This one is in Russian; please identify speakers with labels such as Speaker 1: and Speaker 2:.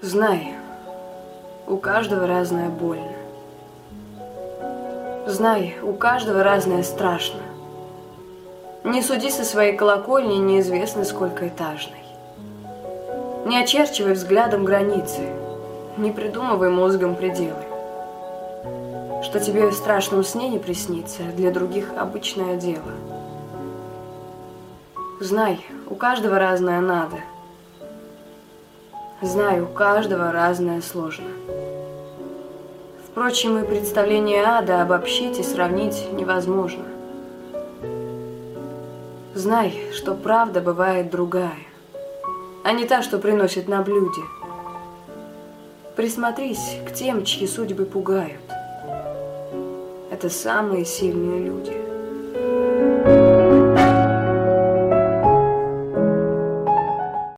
Speaker 1: Знай, у каждого разное больно. Знай, у каждого разное страшно. Не суди со своей колокольни неизвестно сколько этажной. Не очерчивай взглядом границы, не придумывай мозгом пределы. Что тебе в страшном сне не приснится, для других обычное дело. Знай, у каждого разное надо. Знай, у каждого разное сложно. Впрочем, и представление ада обобщить и сравнить невозможно. Знай, что правда бывает другая, а не та, что приносит на блюде. Присмотрись к тем, чьи судьбы пугают. Это самые сильные люди.